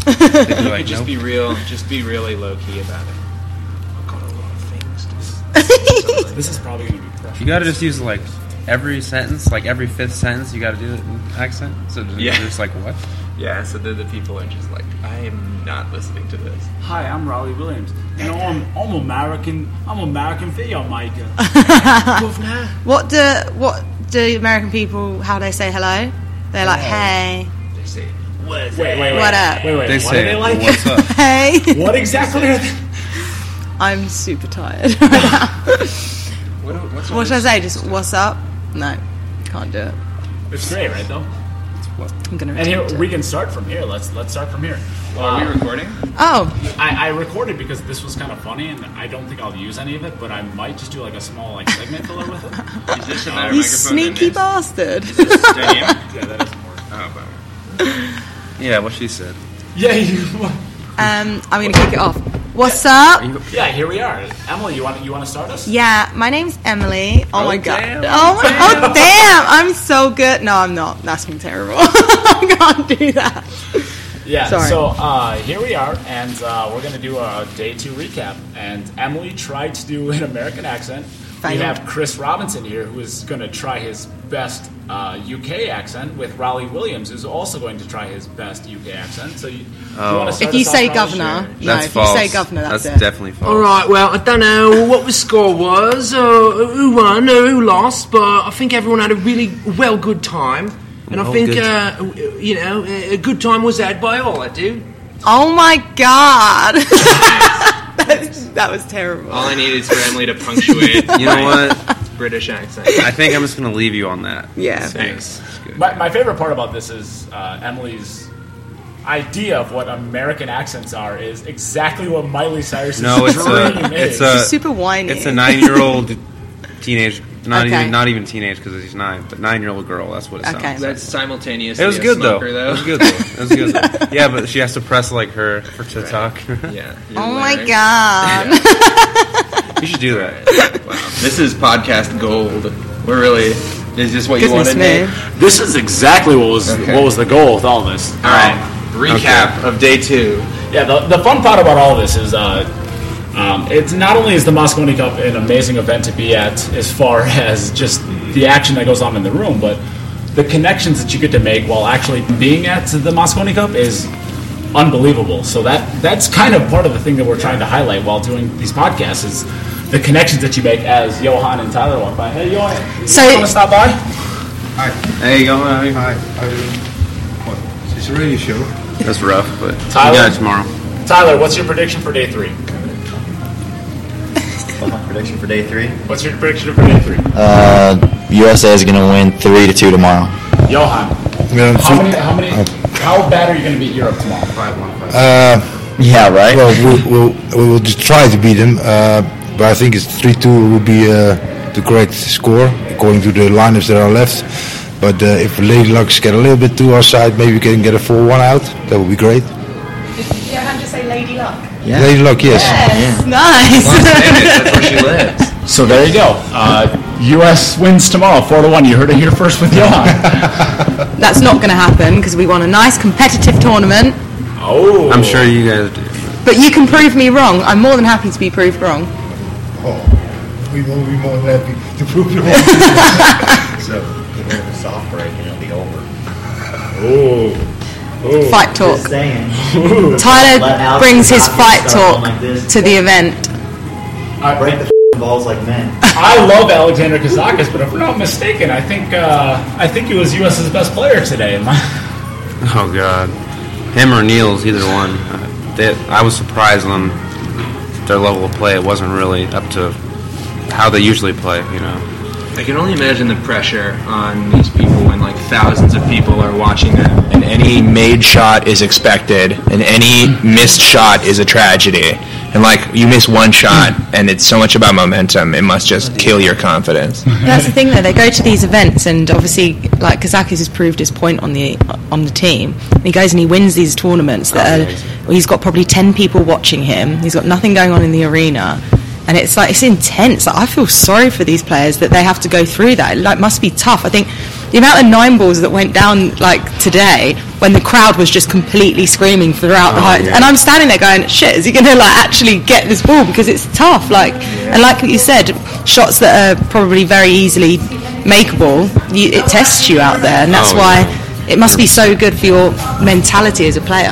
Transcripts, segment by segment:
They'd be like, just nope. be real. Just be really low key about it. I've got a lot of things to This is probably going to be pressure. You gotta just use like every sentence, like every fifth sentence, you gotta do it in accent. So Yeah. they're just like, what? Yeah, so then the people are just like, I am not listening to this. Hi, I'm Raleigh Williams. You know, I'm American. I'm American filmmaker. What do American people, how they say hello? They're like, hey. They say, what's Wait. What up? Wait. They What say, are they like? what's up? Hey. What exactly are they? I'm super tired right now. What's What should I say? Just, what's up? No, can't do it. It's great, right, though? I'm going to And here, attempt we it. can start from here. Let's start from here. Are we recording? Oh, I recorded because this was kind of funny, and I don't think I'll use any of it, but I might just do like a small like segment filler with it. Is this a better you microphone than sneaky this? bastard. Is this dynamic? Yeah, that is more. Oh, bummer. Yeah, what she said. Yeah, you. I'm going to kick it off. What's up? Yeah, here we are. Emily, you want to start us? Yeah, my name's Emily. Oh my god. damn. Oh damn. I'm so good. No, I'm not. That's been terrible. I can't do that. Yeah. Sorry. So here we are, and we're going to do a day 2 recap. And Emily tried to do an American accent. We Failed. have Chris Robinson here, who is going to try his best UK accent, with Raleigh Williams, who's also going to try his best UK accent. So you want to start If you us off, say Raleigh? governor, Sure. no, That's if false. you say governor, that's it. definitely false. All right, well, I don't know what the score was, or who won, or who lost, but I think everyone had a really good time. And I Oh, think, good. a good time was had by all, I do. Oh my god. That was terrible. All I need is for Emily to punctuate. You know what? British accent. I think I'm just gonna leave you on that. Yeah. Thanks. My favorite part about this is Emily's idea of what American accents are is exactly what Miley Cyrus's No, it's dream is. it's a She's super whiny. It's a 9-year-old teenage, not Okay. even teenage because he's 9, but 9-year-old girl. That's what it sounds Okay. like. That's simultaneously It was a good though. smoker, It was good though. It was good. Though. Yeah, but she has to press like her to talk. Yeah. Oh my god. You should do that. Wow. This is podcast gold. We're really. Is this what you Goodness wanted? me. Nate? This is exactly what was the goal with all this. All right. Recap of day 2. Yeah, the fun part about all this is it's not only is the Moscone Cup an amazing event to be at as far as just the action that goes on in the room, but the connections that you get to make while actually being at the Moscone Cup is unbelievable. So that's kind of part of the thing that we're trying to highlight while doing these podcasts is the connections that you make as Johan and Tyler walk by. Hey, Johan, you want to stop by? Hi. Hey, go on. Hi. What? It's a radio show. That's rough, but Tyler? we got it tomorrow. Tyler, what's your prediction for day 3? What's my prediction for day 3? What's your prediction for day 3? USA is going to win 3-2 tomorrow. Johan, how bad are you going to beat Europe tomorrow? 5-1. Yeah, right? Well, we will just try to beat them, but I think it's 3-2 will be the correct score according to the lineups that are left. But if Lady Lucks get a little bit to our side, maybe we can get a 4-1 out. That would be great. Did Johan just say Lady Luck? Yeah. Lady Luck, yes. Yes, nice. That's where she lives. So there you go. U.S. wins tomorrow, 4-1. You heard it here first with Johan. That's not going to happen because we won a nice competitive tournament. Oh, I'm sure you guys do. But you can prove me wrong. I'm more than happy to be proved wrong. Oh, we will be more than happy to prove you wrong. So, even if it's soft break, it'll be over. Fight talk. saying. Tyler Let Alex brings his Kazaki fight start talk going like this. to the event. Break the balls like men. I love Alexander Kazakis, but if we're not mistaken, I think he was U.S.'s best player today. Oh God, him or Niels, either one. I was surprised on their level of play. It wasn't really up to how they usually play. You know. I can only imagine the pressure on these people when like thousands of people are watching them, and any made shot is expected, and any missed shot is a tragedy. And like you miss one shot, and it's so much about momentum, it must just kill your confidence. That's the thing, though. They go to these events, and obviously, like Kazakis has proved his point on the team. And he goes and he wins these tournaments he's got probably 10 people watching him. He's got nothing going on in the arena. And it's intense. Like, I feel sorry for these players that they have to go through that. It must be tough. I think the amount of 9 balls that went down like today, when the crowd was just completely screaming throughout the height. And I'm standing there going, shit, is he going to like actually get this ball? Because it's tough. Like, and like what you said, shots that are probably very easily makeable, it tests you out there, and that's why it must be so good for your mentality as a player.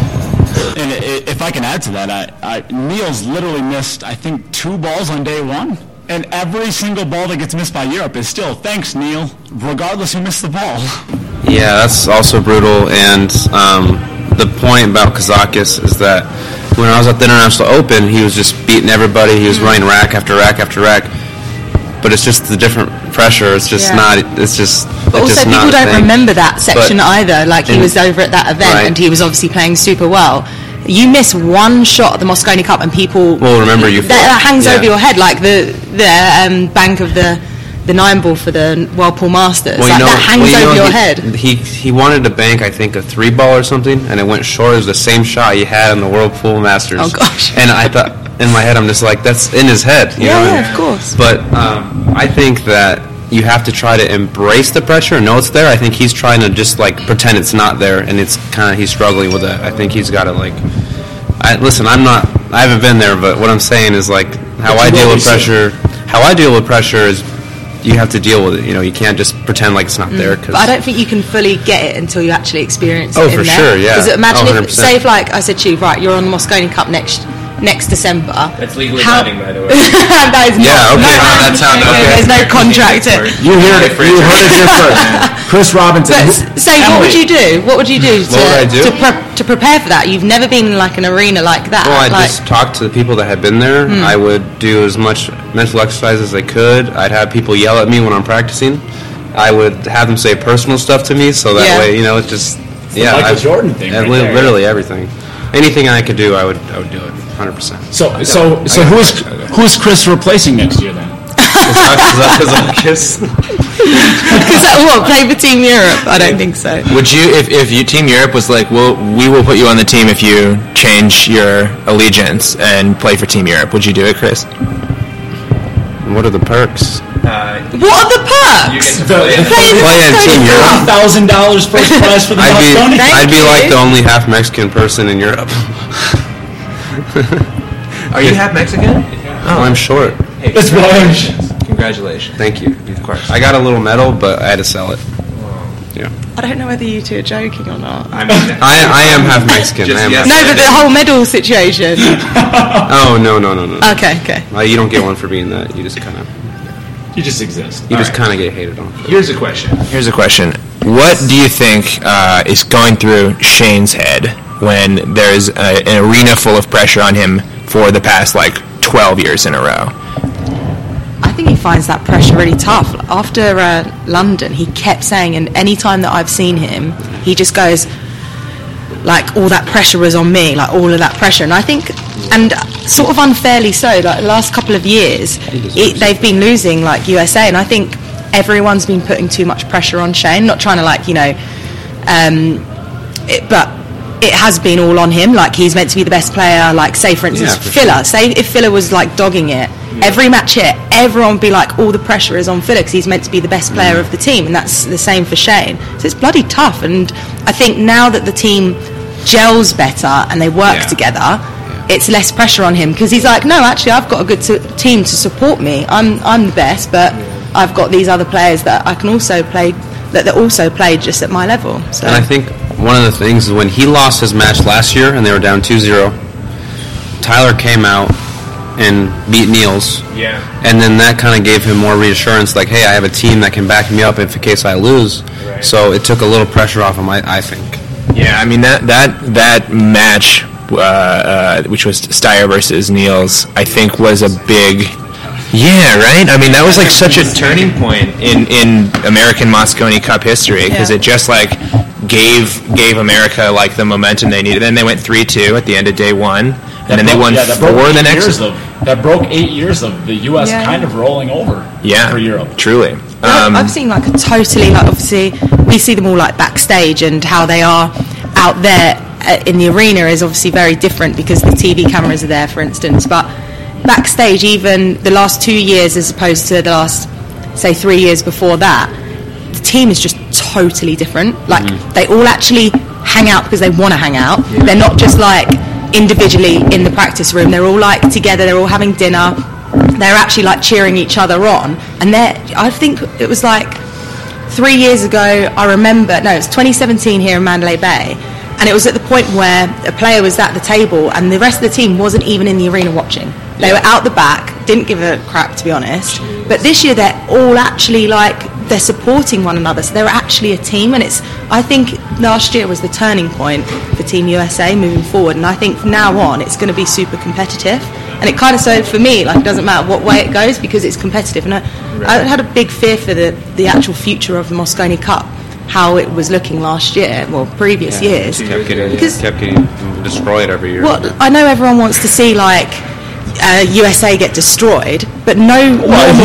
And if I can add to that, Niels literally missed, I think, 2 balls on day one. And every single ball that gets missed by Europe is still, thanks, Neil, regardless who missed the ball. Yeah, that's also brutal. And the point about Kazakis is that when I was at the International Open, he was just beating everybody. He was running rack after rack after rack. But it's just the different pressure. It's just not. It's just. But also, just people don't remember that section but either. Like, he was over at that event, and he was obviously playing super well. You miss one shot at the Mosconi Cup, and people will remember you. That hangs over your head, like the bank of the 9-ball for the Whirlpool Masters. Well, that hangs over your head. He wanted to bank, I think, a 3-ball or something, and it went short. It was the same shot he had in the Whirlpool Masters. Oh gosh! And I thought, in my head, I'm just like, that's in his head. You know? Yeah, of course. But I think that you have to try to embrace the pressure, know it's there. I think he's trying to just like pretend it's not there, and it's kind of he's struggling with that. I think he's got to like. Listen, I haven't been there, but what I'm saying is like how I deal with pressure. How I deal with pressure is you have to deal with it. You know, you can't just pretend like it's not there. But I don't think you can fully get it until you actually experience it. Oh, for sure, yeah. Because imagine 100%. if, say, if like I said to you, right, you're on the Mosconi Cup next December. That's legally binding, by the way. That is yeah, not. okay, No, that's how. Okay. There's no contract. You heard it here first. Chris Robinson. But say, what would you do? What would you do to prepare for that? You've never been in like an arena like that. Well, I'd just talk to the people that had been there. I would do as much mental exercise as I could. I'd have people yell at me when I'm practicing. I would have them say personal stuff to me, so that way, you know, it's just Michael Jordan thing. Right literally everything. Anything I could do, I would do it 100%. So who's Chris replacing next year then? Kazakis. What, play for Team Europe? I don't think so. Would you, if you Team Europe was like, well, we will put you on the team if you change your allegiance and play for Team Europe, would you do it, Chris? What are the perks? What are the perks? You get to play in Team Europe. $1,000 first prize for the Mosconi. I'd be like the only half Mexican person in Europe. Are you half Mexican? Oh, I'm short. Hey, congratulations. Thank you. Of course. I got a little medal, but I had to sell it. Yeah. I don't know whether you two are joking or not. I am half Mexican. No, but the whole medal situation. Oh, no. Okay. You don't get one for being that. You just kind of... You just exist. You just kind of get hated on. Here's a question. What do you think is going through Shane's head when there's an arena full of pressure on him for the past, 12 years in a row? I think he finds that pressure really tough. After London, he kept saying, and any time that I've seen him, he just goes, all that pressure was on me, all of that pressure. And I think, and sort of unfairly so, the last couple of years, they've been losing, USA, and I think everyone's been putting too much pressure on Shane, not trying to, but it has been all on him. He's meant to be the best player. Say, for instance, Filler. Say if Filler was dogging it, every match here, everyone would be all the pressure is on Filler because he's meant to be the best player of the team, and that's the same for Shane. So it's bloody tough. And I think now that the team gels better and they work together, it's less pressure on him because he's no, actually, I've got a good team to support me. I'm the best, but I've got these other players that I can also play that also play just at my level. So. And I think one of the things is when he lost his match last year and they were down 2-0, Tyler came out and beat Niels. Yeah. And then that kind of gave him more reassurance, hey, I have a team that can back me up in case I lose. Right. So it took a little pressure off him, I think. Yeah, I mean, that match, which was Steyer versus Niels, I think was a big... Yeah, right? I mean, that was such a turning point in American Mosconi Cup history because it just gave America the momentum they needed. Then they went 3-2 at the end of day one, and then they won 4 the next. That broke 8 years of the U.S. kind of rolling over for Europe. Truly. I've seen a totally obviously we see them all backstage, and how they are out there in the arena is obviously very different because the TV cameras are there, for instance, but backstage, even the last 2 years as opposed to the last, say, 3 years before that, the team is just totally different. They all actually hang out because they want to hang out. Yeah. They're not just like individually in the practice room. They're all like together. They're all having dinner. They're actually like cheering each other on. And I think it was like 3 years ago, I remember, no, it was 2017 here in Mandalay Bay, and it was at the point where a player was at the table and the rest of the team wasn't even in the arena watching. They were out the back, didn't give a crap, to be honest. But this year they're all actually like, they're supporting one another, so they're actually a team. And I think last year was the turning point for Team USA moving forward, and I think from now on it's going to be super competitive. And it kind of, so for me, like, it doesn't matter what way it goes because it's competitive. And I had a big fear for the actual future of the Mosconi Cup, how it was looking last year, well, previous years. Kept getting destroyed every year. Well, I know everyone wants to see, like, USA get destroyed, but I'm saying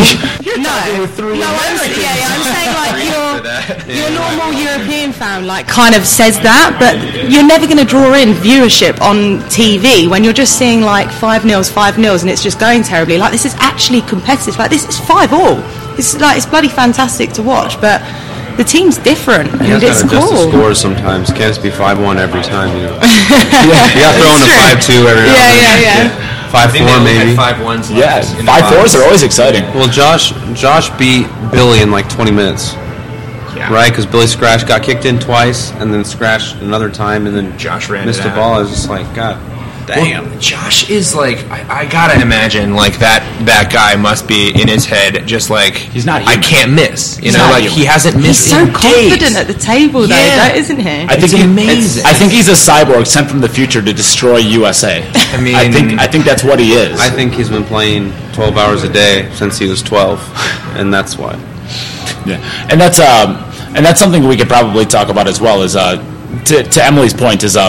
like your normal European fan like kind of says that, but you're never going to draw in viewership on TV when you're just seeing like 5-0 and it's just going terribly. Like, this is actually competitive. Like, this is 5-5. It's bloody fantastic to watch, but the team's different and it's cool. Adjust the scores sometimes. Can't just be 5-1 every time, you know. You got thrown to 5-2 every round. Yeah. 5-4 maybe. 5-1s. Yeah, 5-4s are always exciting. Well, Josh beat Billy in like 20 minutes. Yeah. Right, because Billy Scratch got kicked in twice, and then Scratch another time, and then Josh ran missed the ball. I was just like, God damn. Well, Josh is like, I gotta imagine like that guy must be in his head just like, he's not human. I can't miss. You know, like he hasn't missed. He's so in confident days. at the table, though, isn't he? I think it's amazing. I think he's a cyborg sent from the future to destroy USA. I mean, I think that's what he is. I think he's been playing 12 hours a day since he was 12, and that's why. Yeah, and that's something we could probably talk about as well. Is to Emily's point, is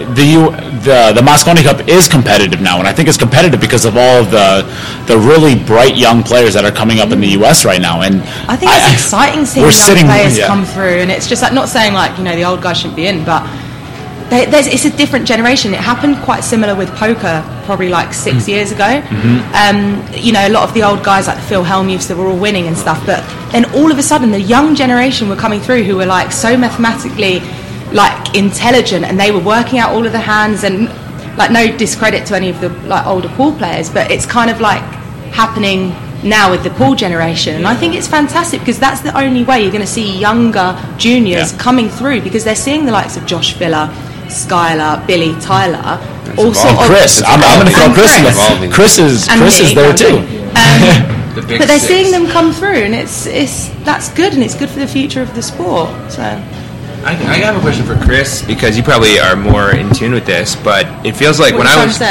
the Mosconi Cup is competitive now, and I think it's competitive because of all of the really bright young players that are coming up in the U.S. right now. And I think it's exciting seeing young players come through, and it's just like, not saying like, you know, the old guys shouldn't be in, but it's a different generation. It happened quite similar with poker probably like 6 years ago. Mm-hmm. You know, a lot of the old guys like the Phil Hellmuths, they were all winning and stuff, but then all of a sudden the young generation were coming through who were like so mathematically like intelligent, and they were working out all of the hands, and like, no discredit to any of the like older pool players, but it's kind of like happening now with the pool generation, and I think it's fantastic because that's the only way you're going to see younger juniors coming through, because they're seeing the likes of Josh Filler, Skylar, Billy, Tyler, also Chris. I'm going to throw Chris in there. Chris is there too. But they're seeing them come through, and that's good, and it's good for the future of the sport. So I have a question for Chris, because you probably are more in tune with this, but it feels like what when I was,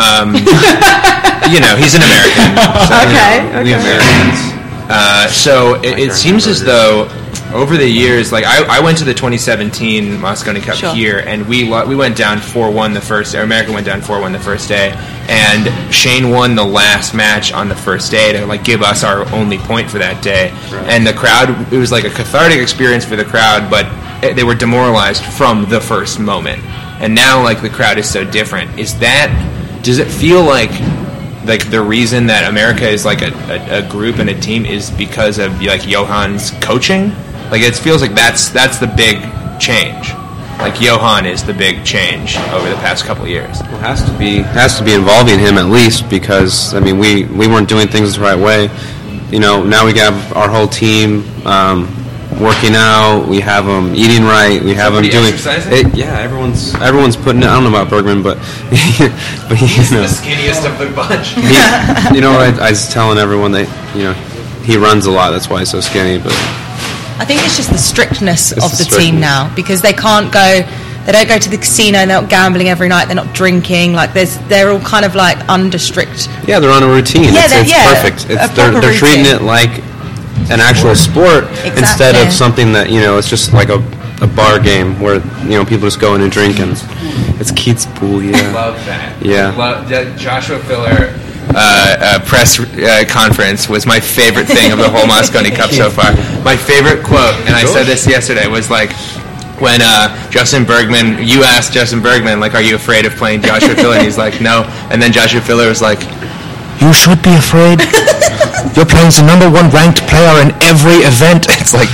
you know, he's an American. So, okay. We Americans. So it seems as though over the years, like I went to the 2017 Mosconi Cup here, and we went down 4-1 the first day. America went down 4-1 the first day, and Shane won the last match on the first day to like give us our only point for that day. Right. And the crowd, it was like a cathartic experience for the crowd, but they were demoralized from the first moment. And now, like, the crowd is so different. Does it feel like the reason that America is like a group and a team is because of like Johan's coaching? Like, it feels like that's the big change. Like, Johan is the big change over the past couple of years. Well, it has to be involving him at least, because I mean we weren't doing things the right way. You know, now we got our whole team working out. We have them eating right. We have them doing exercising. Everyone's putting it. I don't know about Bergman, but he's the skinniest of the bunch. You know, I was telling everyone that, you know, he runs a lot. That's why he's so skinny. But I think it's just the strictness of the team now, because they don't go to the casino, and they're not gambling every night, they're not drinking, like they're all kind of like under strict. Yeah, they're on a routine. It's perfect. They're treating it like an actual sport instead of something that, you know, it's just like a bar game where, you know, people just go in and drink, and it's Keats Pool. I love that. Yeah. The Joshua Filler press conference was my favorite thing of the whole Mosconi Cup so far. My favorite quote, and I said this yesterday, was like, when Justin Bergman, you asked Justin Bergman, like, are you afraid of playing Joshua Filler? And he's like, no. And then Joshua Filler was like, you should be afraid. You're playing the #1 ranked player in every event. It's like,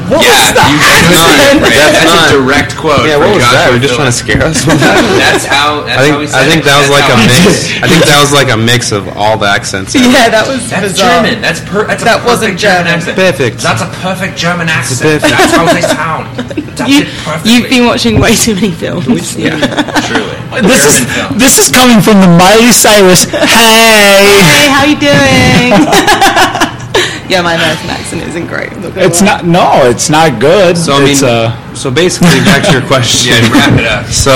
What was that? That's a direct quote. Yeah, what from was that? Joshua We're just trying to scare us with that. That's how he said I think it. that was That's like how a he mix. said it. I think that was like a mix of all the accents. Yeah, that was That's bizarre. German. That's a That wasn't perfect German German. accent. Perfect. That's a perfect German accent. perfect. That's how they sound. That's it perfectly. You've been watching way too many films. Yeah, truly. This is coming from the Miley Cyrus. Hey. Hey, how you doing? Yeah, my American accent isn't great. I'm not gonna It's lie. not. No, it's not good. So I mean, It's, so basically, back to your question. Yeah, wrap it up. So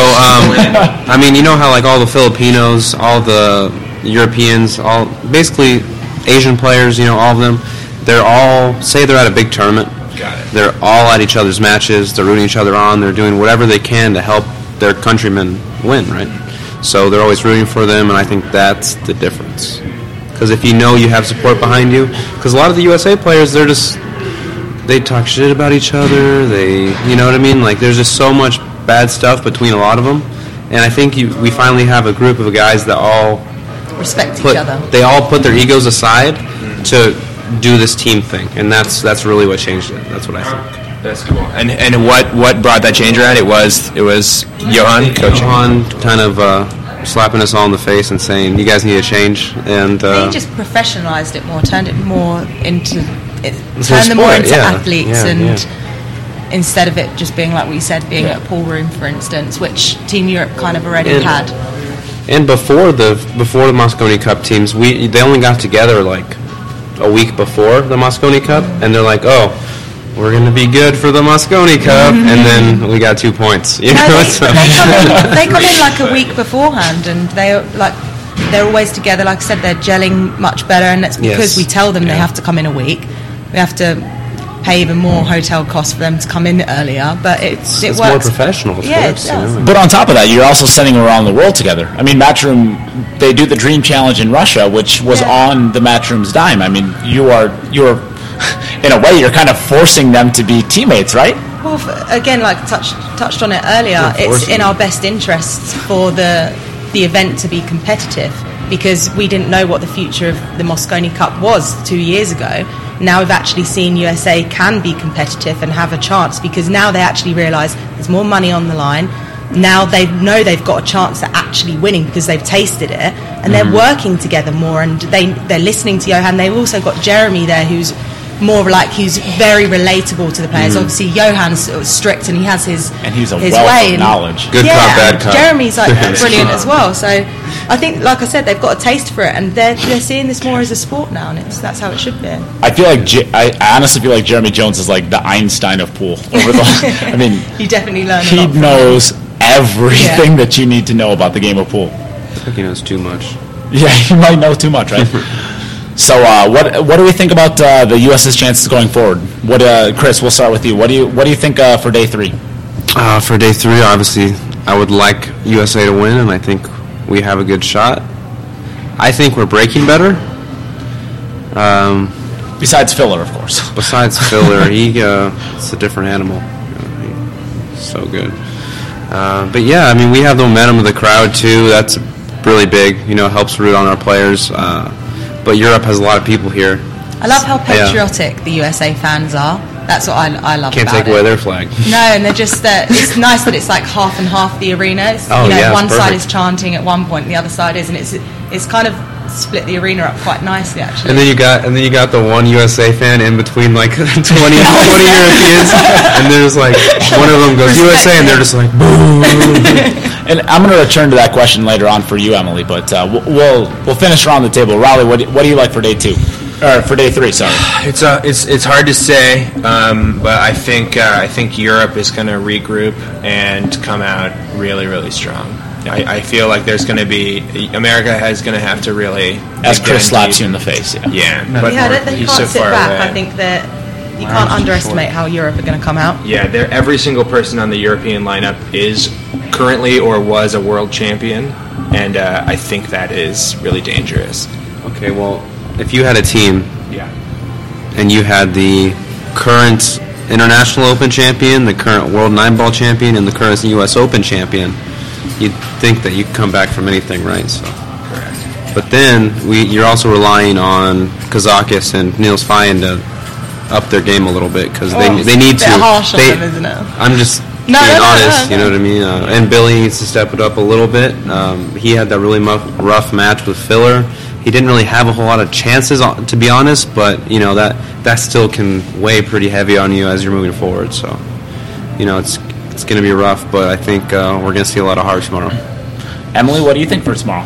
I mean, you know how like all the Filipinos, all the Europeans, all basically Asian players, you know, all of them, they're all say they're at a big tournament. Got it. They're all at each other's matches. They're rooting each other on. They're doing whatever they can to help their countrymen win, right? So they're always rooting for them, and I think that's the difference. Because if you know you have support behind you, because a lot of the USA players, they talk shit about each other. You know what I mean? Like there's just so much bad stuff between a lot of them, and I think we finally have a group of guys that all Respect each other. they all put their egos aside to do this team thing, and that's really what changed it. That's what I think. That's cool. And what brought that change around? It was Johan coaching. Johan kind of slapping us all in the face and saying, "You guys need to change." And They just professionalized it more, turned it more into, a turned them more sport, into yeah. athletes, Yeah, and yeah. instead of it just being like what you said, being at a pool room, for instance, which Team Europe kind of already And- had. And before the Mosconi Cup teams, they only got together like a week before the Mosconi Cup, and they're like, "Oh, we're going to be good for the Mosconi Cup," and then we got 2 points. You No, know, they come in like a week beforehand, and they're always together. Like I said, they're gelling much better, and that's because Yes. we tell them they Yeah. have to come in a week. We have to pay even more hotel costs for them to come in earlier, but it it's works. more professional, of Yeah, course. it does. You know. But on top of that, you're also sending them around the world together. I mean, Matchroom, they do the Dream Challenge in Russia, which was Yeah. on the Matchroom's dime. I mean, you're in a way, you're kind of forcing them to be teammates, right? Well, again, like touched on it earlier, it's in our best interests for the event to be competitive, because we didn't know what the future of the Mosconi Cup was 2 years ago. Now we've actually seen USA can be competitive and have a chance, because now they actually realise there's more money on the line. Now they know they've got a chance at actually winning because they've tasted it, and they're working together more, and they're listening to Johan. They've also got Jeremy there, who's more like, who's very relatable to the players. Obviously, Johan's sort of strict, and he has his And he's a his wealth way of and- knowledge. Good yeah, cop, bad and cop. Jeremy's like brilliant as well. So I think, like I said, they've got a taste for it, and they're seeing this more as a sport now, and that's how it should be. I feel like I honestly feel like Jeremy Jones is like the Einstein of pool. Over the, I mean, You definitely learn a he lot from him. knows everything Yeah. that you need to know about the game of pool. I think he knows too much. Yeah, you might know too much, right? So, what do we think about the U.S.'s chances going forward? What, Chris? We'll start with you. What do you think for day 3? For day 3, obviously, I would like USA to win, and I think we have a good shot. I think we're breaking better. Besides Filler, of course. Besides Filler, it's a different animal. He's so good. But yeah, I mean, we have the momentum of the crowd too. That's really big. You know, it helps root on our players. But Europe has a lot of people here. I love how patriotic the USA fans are. That's what I love Can't about take it. away their flag. No, and they're just it's nice that it's like half and half the arena. It's, Oh, yeah, it's one side perfect. is chanting at one point, and the other side is, and it's kind of split the arena up quite nicely, actually. And then you got the one USA fan in between like 20 Europeans, and there's like one of them goes USA, and they're just like boom. And I'm going to return to that question later on for you, Emily. But we'll finish around the table. Raleigh, what do you like for day 2? Or for day 3? Sorry. It's hard to say, but I think Europe is going to regroup and come out really, really strong. I feel like there's going to be America is going to have to really, As Chris slaps you in the face. Yeah. Yeah, but they he's can't so sit far back. away. I think that you can't underestimate how Europe are going to come out. Yeah, every single person on the European lineup is currently or was a world champion, and I think that is really dangerous. Okay, well, if you had a team Yeah. and you had the current International Open champion, the current World 9-Ball champion, and the current U.S. Open champion, you'd think that you could come back from anything, right? So, Correct. but then you're also relying on Kazakis and Niels Fayen to up their game a little bit because Oh, they need it's a to. bit harsh on They- them, isn't it? I'm just No, being no, no, honest. no, You know what I mean? And Billy needs to step it up a little bit. He had that really rough match with Filler. He didn't really have a whole lot of chances, to be honest. But you know that still can weigh pretty heavy on you as you're moving forward. So you know it's going to be rough. But I think we're going to see a lot of heart tomorrow. Emily, what do you think for tomorrow?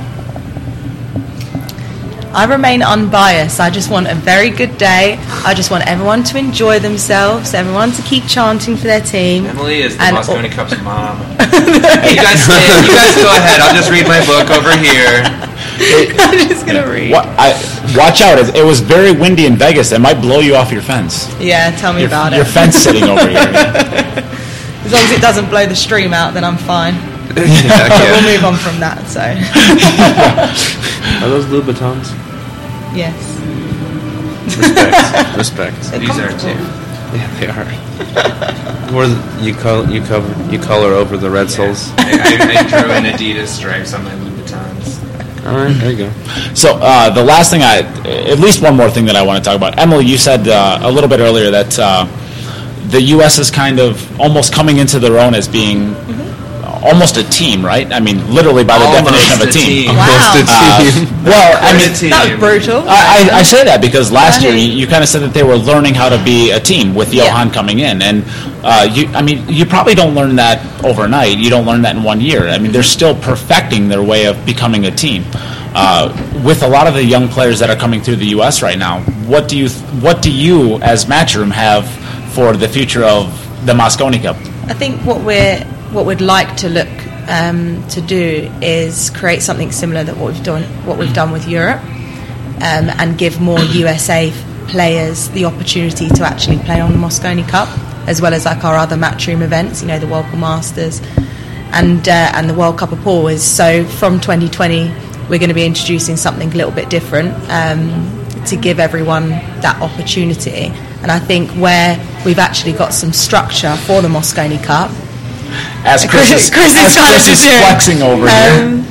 I remain unbiased. I just want a very good day. I just want everyone to enjoy themselves, everyone to keep chanting for their team. Emily is the And- Mosconi Cup's mom. You guys go ahead. I'll just read my book over here. I'm just going to read. Watch out! It was very windy in Vegas. It might blow you off your fence. Yeah, tell me about Your it. fence sitting over here. As long as it doesn't blow the stream out, then I'm fine. But we'll move on from that, so. Are those Louboutins? Yes. Respect. They're These are comfortable. too. Yeah, they are. You color over the Red Souls. I drew in Adidas stripes on my Louboutins. All right, there you go. So the last thing at least one more thing that I want to talk about. Emily, you said a little bit earlier that the U.S. is kind of almost coming into their own as being almost a team, right? I mean, literally by the definition of a team. Wow. Well, I mean, That was brutal. I say that because last year Right. you kind of said that they were learning how to be a team with Yeah. Johan coming in, and you probably don't learn that overnight. You don't learn that in 1 year. I mean, they're still perfecting their way of becoming a team. With a lot of the young players that are coming through the U.S. right now, what do you as Matchroom have for the future of the Mosconi Cup? I think what we'd like to look to do is create something similar to what we've done with Europe, and give more USA players the opportunity to actually play on the Mosconi Cup, as well as like our other Matchroom events, you know, the Whirlpool Masters and the World Cup of Pool. So from 2020, we're going to be introducing something a little bit different to give everyone that opportunity. And I think where we've actually got some structure for the Mosconi Cup, As Chris is trying to do it. flexing over here.